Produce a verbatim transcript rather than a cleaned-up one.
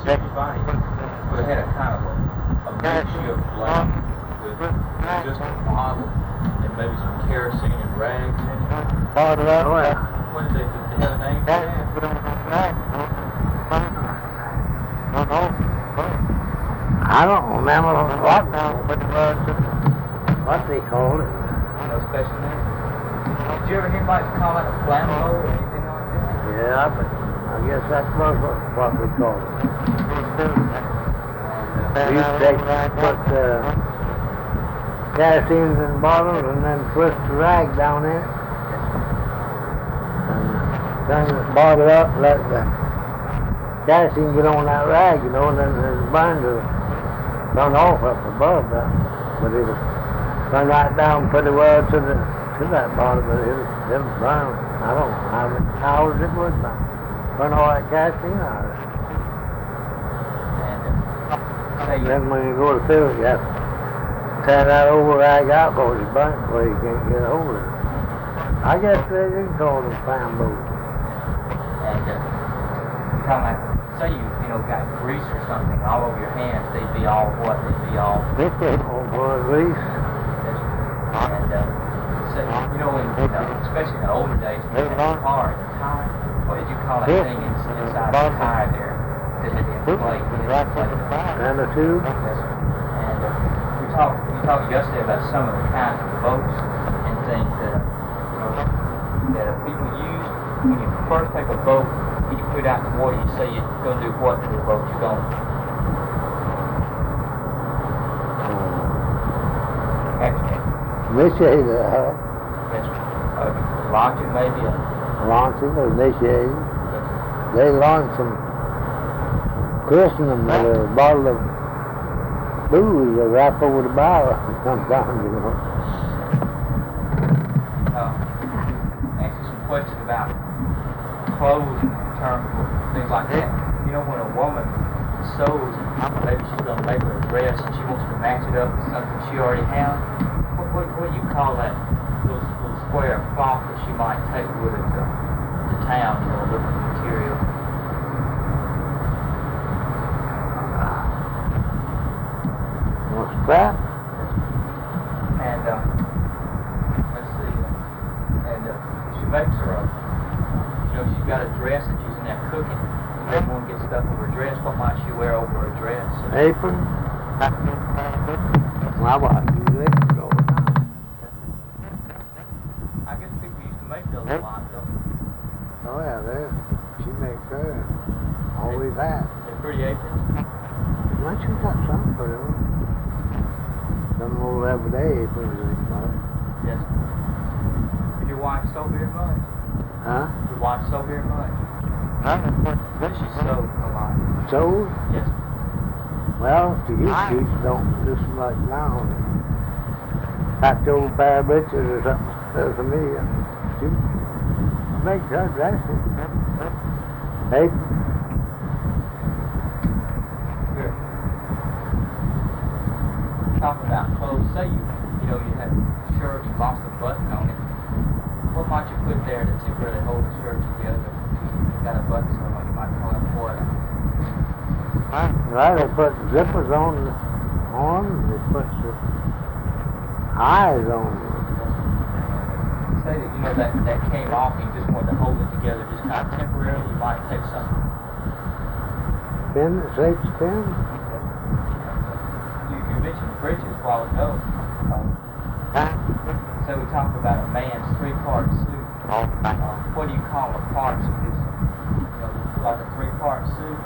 anybody would have had a kind of a, a makeshift lamp with just a bottle and maybe some kerosene and rags in it. Bottle up. Oh, yeah. What did they, did they have a name for that? I don't remember what, what it was, what they called it. No special name? Did you ever hear anybody call it a flambeau or anything like that? Yeah, but I guess that's what, what we called it. We used to take, put uh, kerosene in bottles and then twist the rag down in it. And turn the bottle up, let the kerosene get on that rag, you know, and then the binder run off up above that. But it'll run right down pretty well to the to that bottle, but it'll, it'll burn. I don't know how many hours it would burn. Burn all that kerosene out of it. And then when you go to fill it, you have to tear that old rag out because it's burnt where you can't get a hold of it. I guess they did call them flambeaux. And uh, you talking about, say you, you know, got grease or something all over your hands, they'd be all what? They'd be all... Oh, boy, grease. And, uh, so, you know, in, you know, especially in the older days, when you had a car and a tire, what did you call that thing inside the tire there? That it inflated, it inflated. And a tube. Yes, sir. And uh, we talked, we talked yesterday about some of the kinds of boats and things that, uh, you know, that uh, people use. When you first take a boat, when you put it out in the water, you say you're going to do what to the boat you're going to? Actually. Initiated, huh? Yes, sir. Uh, launch it maybe. Uh, Launching or initiated. They launched some, christen them with a bottle of booze or wrap over the bow sometimes, you know. Uh, answer some questions about clothes in terms of things like that. You know, when a woman sews, maybe she's going to make her a dress and she wants to match it up with something she already has. What, what, what do you call that little, little square cloth that she might take with her to, to town, you know, look at the material? What's that? And, uh, let's see, and uh, she makes her a, you know, she's got a dress that she's in there cooking. Maybe one gets stuck over her dress. What might she wear over her dress? Apron? My wife used aprons all the time. I guess people used to make those a lot, don't they? Oh yeah, there. She makes hers. Always has. They're pretty aprons. Well, she got some for them. Some old everyday aprons, they call it. Yes. Did your wife sew very much? Huh? Your wife sew very much? Huh? Does she sew a lot? Sewed? Yes. Well, she used to, she don't do so much now. Patch old pair of breeches or something. That's for me. She makes her dresses. Hey? Here. Talking about clothes, say you, you know, you had a shirt, you lost a button on it. What might you put there to temporarily hold the shirt together? You got a button somewhere, you might call it what? Well, they put zippers on, on them. They put the eyes on them. Say that, you know, that, that came off and you just wanted to hold it together just kind of temporarily, you might take something. Pin, safety pin? You, you mentioned bridges a while ago. Um, so we talked about a man's three-part suit. Uh, what do you call the parts of his, you know, like a three-part suit?